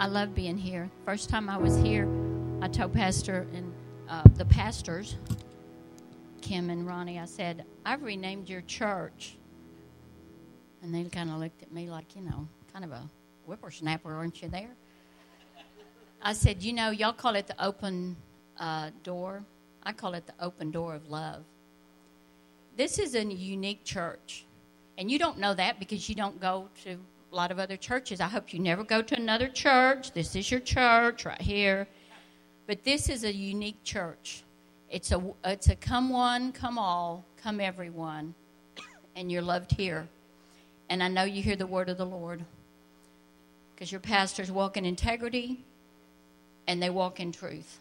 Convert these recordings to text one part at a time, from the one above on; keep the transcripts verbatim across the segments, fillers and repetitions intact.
I love being here. First time I was here, I told Pastor and uh, the pastors, Kim and Ronnie, I said, I've renamed your church. And they kind of looked at me like, you know, kind of a whippersnapper, aren't you there? I said, you know, y'all call it the open uh, door. I call it the open door of love. This is a unique church. And you don't know that because you don't go to a lot of other churches. I hope you never go to another church. This is your church right here. But this is a unique church. It's a, it's a come one, come all, come everyone. And you're loved here. And I know you hear the word of the Lord. Because your pastors walk in integrity and they walk in truth.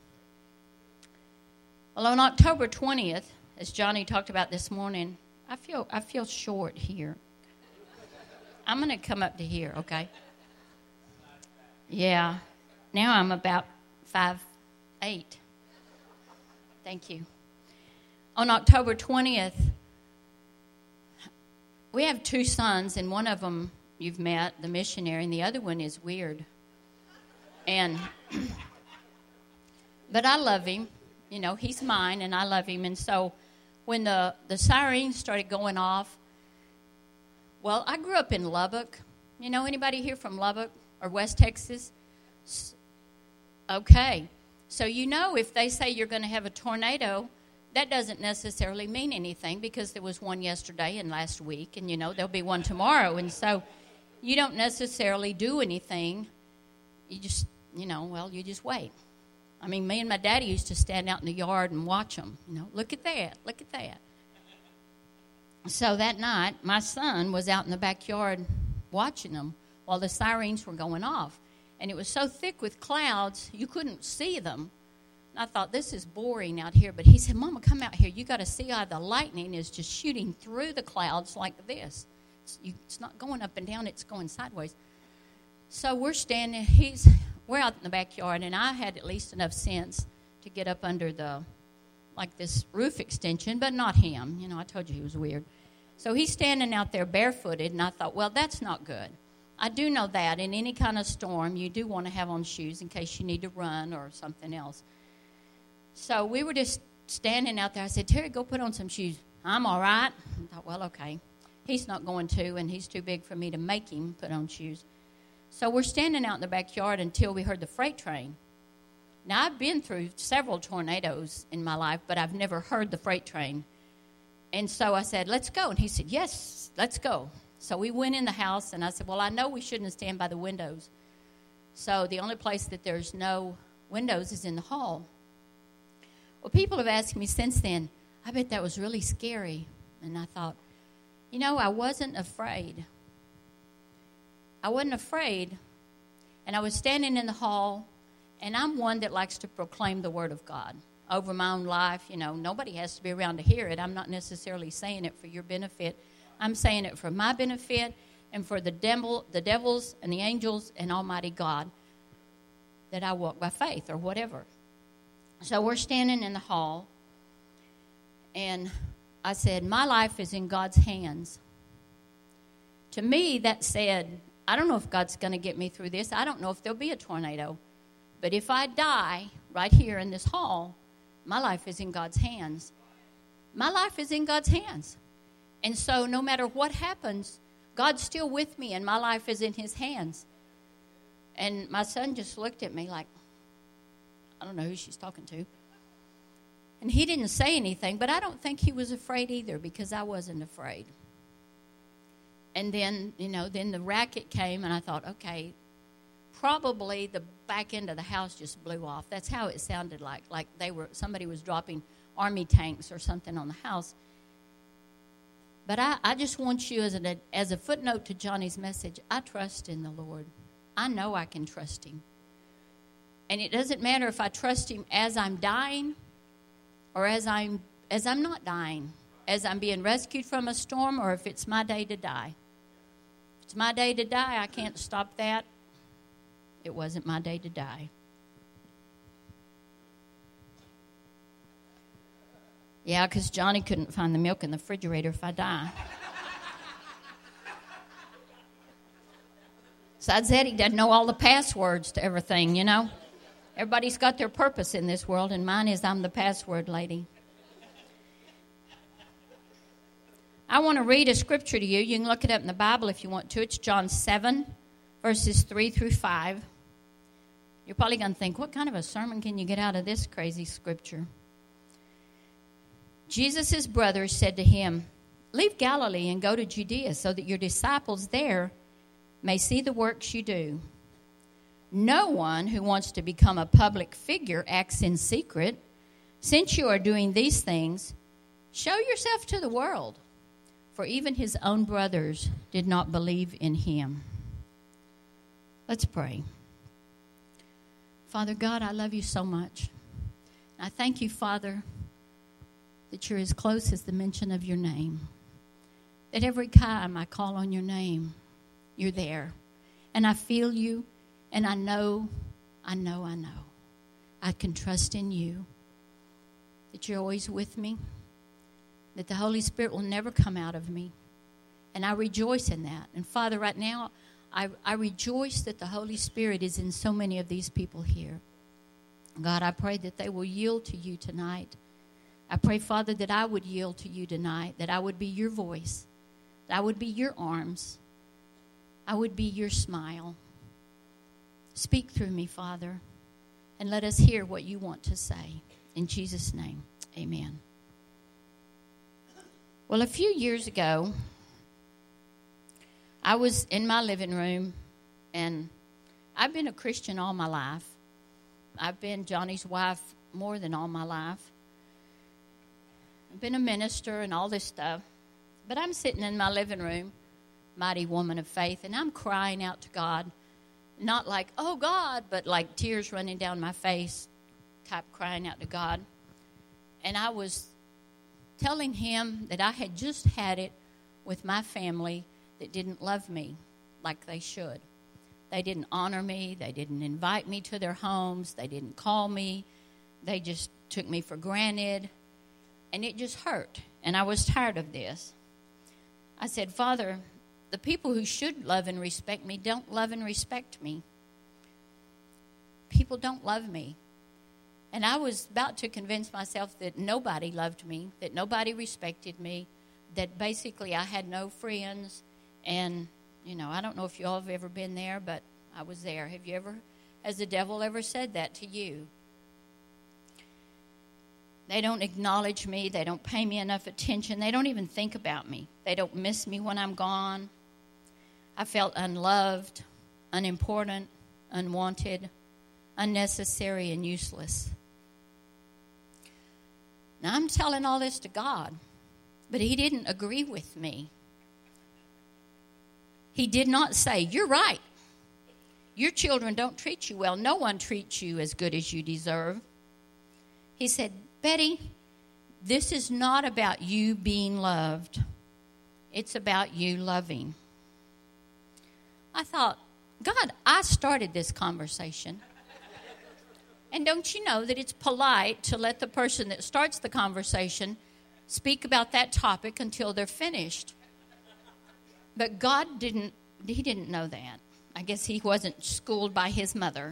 Well, on October twentieth, as Johnny talked about this morning, I feel I feel short here. I'm going to come up to here, okay? Yeah. Now I'm about five eight. Thank you. On October twentieth, we have two sons, and one of them you've met, the missionary, and the other one is weird. And, but I love him. You know, he's mine, and I love him. And so when the, the sirens started going off, well, I grew up in Lubbock. You know anybody here from Lubbock or West Texas? Okay. So you know if they say you're going to have a tornado, that doesn't necessarily mean anything because there was one yesterday and last week, and, you know, there'll be one tomorrow. And so you don't necessarily do anything. You just, you know, well, you just wait. I mean, me and my daddy used to stand out in the yard and watch them. You know, look at that, look at that. So that night, my son was out in the backyard watching them while the sirens were going off. And it was so thick with clouds, you couldn't see them. And I thought, this is boring out here. But he said, Mama, come out here. You got to see how the lightning is just shooting through the clouds like this. It's, you, it's not going up and down, it's going sideways. So we're standing, he's, we're out in the backyard, and I had at least enough sense to get up under the, like this roof extension, but not him. You know, I told you he was weird. So he's standing out there barefooted, and I thought, well, that's not good. I do know that in any kind of storm, you do want to have on shoes in case you need to run or something else. So we were just standing out there. I said, Terry, go put on some shoes. I'm all right. I thought, well, okay. He's not going to, and he's too big for me to make him put on shoes. So we're standing out in the backyard until we heard the freight train. Now, I've been through several tornadoes in my life, but I've never heard the freight train. And so I said, let's go. And he said, yes, let's go. So we went in the house, and I said, well, I know we shouldn't stand by the windows. So the only place that there's no windows is in the hall. Well, people have asked me since then, I bet that was really scary. And I thought, you know, I wasn't afraid. I wasn't afraid. And I was standing in the hall, and I'm one that likes to proclaim the Word of God over my own life. You know, nobody has to be around to hear it. I'm not necessarily saying it for your benefit. I'm saying it for my benefit and for the devil, the devils and the angels and Almighty God, that I walk by faith or whatever. So we're standing in the hall, and I said, my life is in God's hands. To me, that said, I don't know if God's going to get me through this. I don't know if there'll be a tornado. But if I die right here in this hall, my life is in God's hands. My life is in God's hands. And so no matter what happens, God's still with me, and my life is in His hands. And my son just looked at me like, I don't know who she's talking to. And he didn't say anything, but I don't think he was afraid either because I wasn't afraid. And then, you know, then the racket came, and I thought, okay, probably the back end of the house just blew off. That's how it sounded like, like they were somebody was dropping army tanks or something on the house. But I, I just want you as a, as a footnote to Johnny's message, I trust in the Lord. I know I can trust Him. And it doesn't matter if I trust Him as I'm dying or as I'm as I'm not dying, as I'm being rescued from a storm, or if it's my day to die. If it's my day to die, I can't stop that. It wasn't my day to die. Yeah, because Johnny couldn't find the milk in the refrigerator if I die. Besides that, he doesn't know all the passwords to everything, you know. Everybody's got their purpose in this world, and mine is I'm the password lady. I want to read a scripture to you. You can look it up in the Bible if you want to. It's John seven, verses three through five. You're probably going to think, what kind of a sermon can you get out of this crazy scripture? Jesus' brothers said to him, "Leave Galilee and go to Judea so that your disciples there may see the works you do. No one who wants to become a public figure acts in secret. Since you are doing these things, show yourself to the world." For even his own brothers did not believe in him. Let's pray. Father God, I love you so much. I thank you, Father, that you're as close as the mention of your name. That every time I call on your name, you're there. And I feel you, and I know, I know, I know. I can trust in you, that you're always with me, that the Holy Spirit will never come out of me. And I rejoice in that. And Father, right now, I, I rejoice that the Holy Spirit is in so many of these people here. God, I pray that they will yield to you tonight. I pray, Father, that I would yield to you tonight, that I would be your voice, that I would be your arms, I would be your smile. Speak through me, Father, and let us hear what you want to say. In Jesus' name, amen. Well, a few years ago, I was in my living room, and I've been a Christian all my life. I've been Johnny's wife more than all my life. I've been a minister and all this stuff. But I'm sitting in my living room, mighty woman of faith, and I'm crying out to God. Not like, oh, God, but like tears running down my face, type crying out to God. And I was telling him that I had just had it with my family that didn't love me like they should. They didn't honor me. They didn't invite me to their homes. They didn't call me. They just took me for granted. And it just hurt. And I was tired of this. I said, Father, the people who should love and respect me don't love and respect me. People don't love me. And I was about to convince myself that nobody loved me, that nobody respected me, that basically I had no friends. And, you know, I don't know if you all have ever been there, but I was there. Have you ever, has the devil ever said that to you? They don't acknowledge me. They don't pay me enough attention. They don't even think about me. They don't miss me when I'm gone. I felt unloved, unimportant, unwanted, unnecessary, and useless. Now, I'm telling all this to God, but he didn't agree with me. He did not say, you're right. Your children don't treat you well. No one treats you as good as you deserve. He said, Betty, this is not about you being loved. It's about you loving. I thought, God, I started this conversation. And don't you know that it's polite to let the person that starts the conversation speak about that topic until they're finished? But God didn't, he didn't know that. I guess he wasn't schooled by his mother.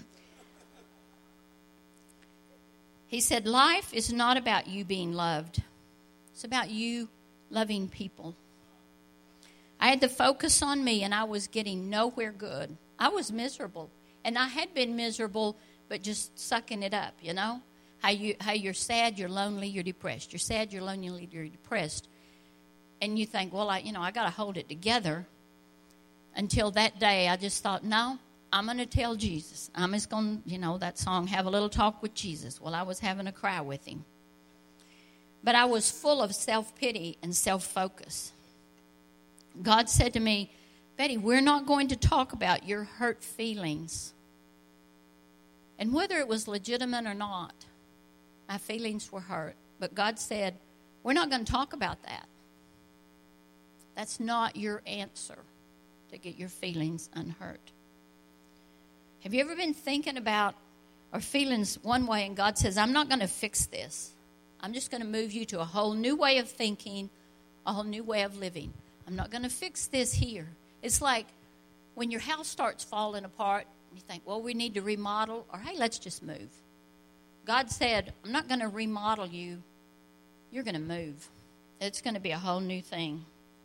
He said, life is not about you being loved. It's about you loving people. I had the focus on me, and I was getting nowhere good. I was miserable. And I had been miserable, but just sucking it up, you know? How, you, how you're sad, you're lonely, you're depressed. You're sad, you're lonely, you're depressed. And you think, well, I, you know, I got to hold it together. Until that day, I just thought, no, I'm going to tell Jesus. I'm just going to, you know, that song, Have a Little Talk with Jesus. Well, I was having a cry with him. But I was full of self-pity and self-focus. God said to me, Betty, we're not going to talk about your hurt feelings. And whether it was legitimate or not, my feelings were hurt. But God said, we're not going to talk about that. That's not your answer to get your feelings unhurt. Have you ever been thinking about or feelings one way and God says, I'm not going to fix this. I'm just going to move you to a whole new way of thinking, a whole new way of living. I'm not going to fix this here. It's like when your house starts falling apart, you think, well, we need to remodel, or hey, let's just move. God said, I'm not going to remodel you. You're going to move. It's going to be a whole new thing.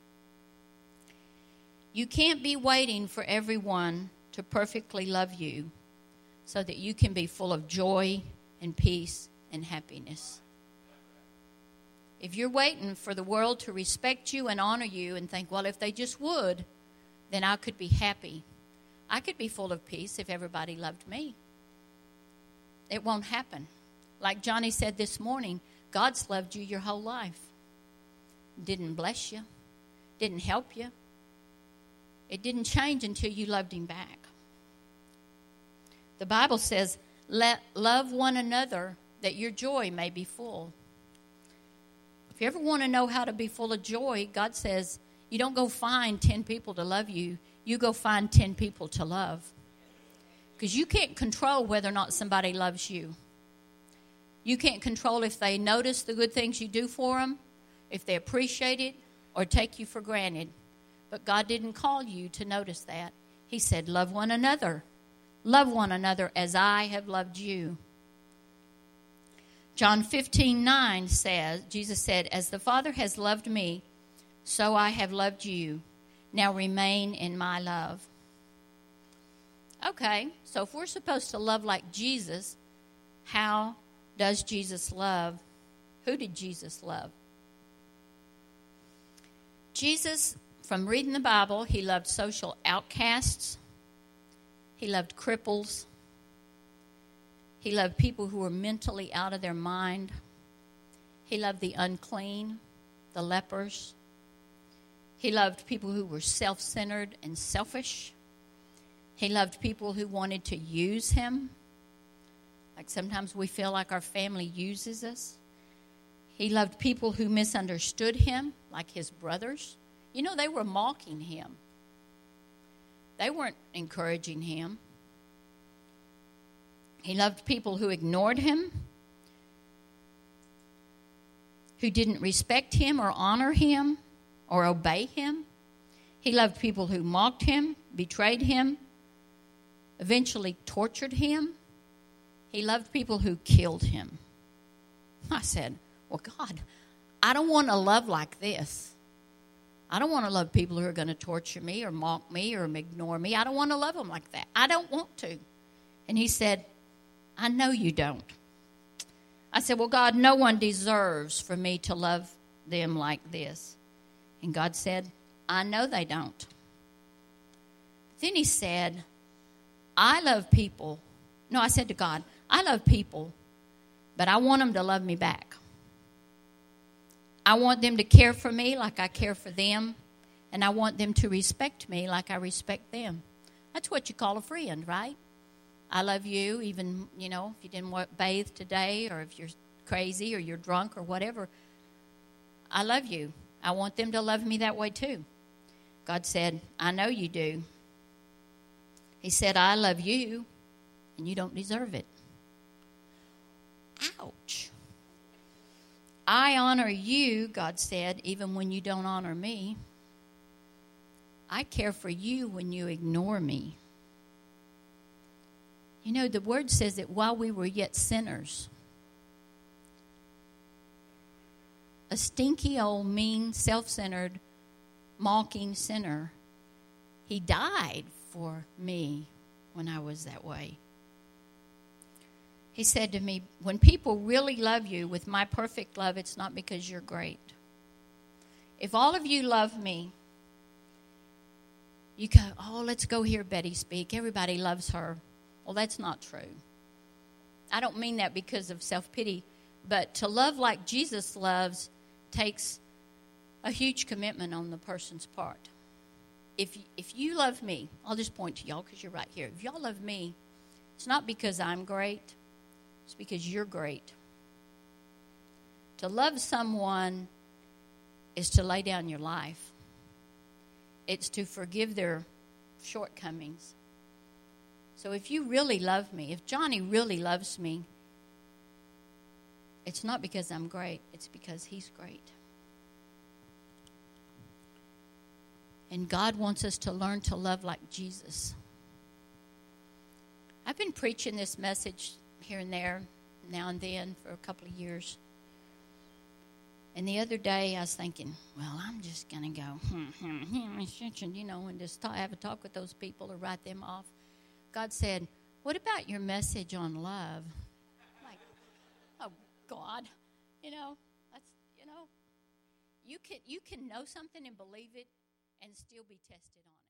You can't be waiting for everyone to perfectly love you so that you can be full of joy and peace and happiness. If you're waiting for the world to respect you and honor you and think, well, if they just would, then I could be happy. I could be full of peace if everybody loved me. It won't happen. Like Johnny said this morning, God's loved you your whole life. Didn't bless you. Didn't help you. It didn't change until you loved him back. The Bible says, let love one another that your joy may be full. If you ever want to know how to be full of joy, God says, you don't go find ten people to love you. You go find ten people to love. Because you can't control whether or not somebody loves you. You can't control if they notice the good things you do for them, if they appreciate it, or take you for granted. But God didn't call you to notice that. He said, love one another. Love one another as I have loved you. John fifteen nine says, Jesus said, as the Father has loved me, so I have loved you. Now remain in my love. Okay, so if we're supposed to love like Jesus, how does Jesus love? Who did Jesus love? Jesus, from reading the Bible, he loved social outcasts. He loved cripples. He loved people who were mentally out of their mind. He loved the unclean, the lepers. He loved people who were self-centered and selfish. He loved people who wanted to use him. Like sometimes we feel like our family uses us. He loved people who misunderstood him, like his brothers. You know, they were mocking him. They weren't encouraging him. He loved people who ignored him, who didn't respect him or honor him or obey him. He loved people who mocked him, betrayed him, eventually tortured him. He loved people who killed him. I said, well, God, I don't want to love like this. I don't want to love people who are going to torture me or mock me or ignore me. I don't want to love them like that. I don't want to. And he said, I know you don't. I said, well, God, no one deserves for me to love them like this. And God said, I know they don't. Then he said, I love people. No, I said to God, I love people, but I want them to love me back. I want them to care for me like I care for them, and I want them to respect me like I respect them. That's what you call a friend, right? I love you, even, you know, if you didn't bathe today, or if you're crazy or you're drunk or whatever. I love you. I want them to love me that way too. God said, I know you do. He said, I love you, and you don't deserve it. Ouch. I honor you, God said, even when you don't honor me. I care for you when you ignore me. You know, the word says that while we were yet sinners, a stinky old, mean, self-centered, mocking sinner, he died for me when I was that way. He said to me, when people really love you with my perfect love, it's not because you're great. If all of you love me, you go, oh, let's go hear Betty speak. Everybody loves her. Well, that's not true. I don't mean that because of self-pity, but to love like Jesus loves takes a huge commitment on the person's part. If, if you love me, I'll just point to y'all because you're right here. If y'all love me, it's not because I'm great. It's because you're great. To love someone is to lay down your life. It's to forgive their shortcomings. So if you really love me, if Johnny really loves me, it's not because I'm great. It's because he's great. And God wants us to learn to love like Jesus. I've been preaching this message here and there, now and then, for a couple of years. And the other day I was thinking, well, I'm just going to go, hmm, hmm, hmm, you know, and just talk, have a talk with those people or write them off. God said, what about your message on love? I'm like, oh, God, you know, that's, you know, you can, you can know something and believe it and still be tested on it.